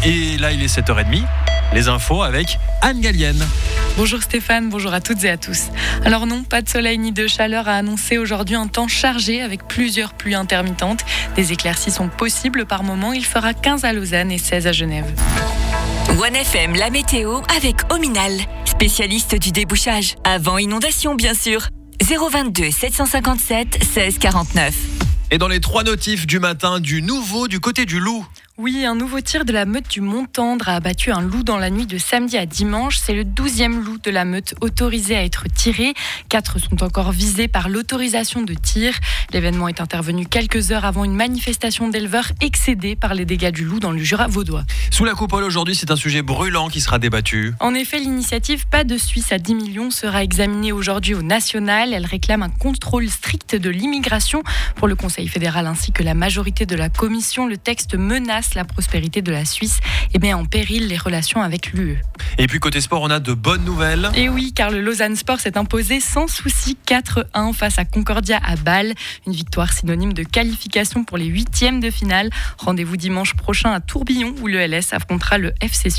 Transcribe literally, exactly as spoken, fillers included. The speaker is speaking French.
Et là, il est sept heures trente. Les infos avec Anne Gallienne. Bonjour Stéphane, bonjour à toutes et à tous. Alors non, pas de soleil ni de chaleur à annoncer aujourd'hui, un temps chargé avec plusieurs pluies intermittentes. Des éclaircies sont possibles par moment, il fera quinze à Lausanne et seize à Genève. One F M, la météo avec Ominal, spécialiste du débouchage. Avant inondation bien sûr. zéro vingt-deux sept cent cinquante-sept seize quarante-neuf. Et dans les trois notifs du matin, du nouveau du côté du loup. Oui, un nouveau tir de la meute du Mont-Tendre a abattu un loup dans la nuit de samedi à dimanche. C'est le douzième loup de la meute autorisé à être tiré. Quatre sont encore visés par l'autorisation de tir. L'événement est intervenu quelques heures avant une manifestation d'éleveurs excédés par les dégâts du loup dans le Jura vaudois. Sous la coupole aujourd'hui, c'est un sujet brûlant qui sera débattu. En effet, l'initiative Pas de Suisse à dix millions sera examinée aujourd'hui au national. Elle réclame un contrôle strict de l'immigration. Pour le Conseil fédéral ainsi que la majorité de la commission, le texte menace la prospérité de la Suisse et met en péril les relations avec l'U E. Et puis côté sport, on a de bonnes nouvelles. Et oui, car le Lausanne Sport s'est imposé sans souci quatre un face à Concordia à Bâle. Une victoire synonyme de qualification pour les huitièmes de finale. Rendez-vous dimanche prochain à Tourbillon où le L S affrontera le F C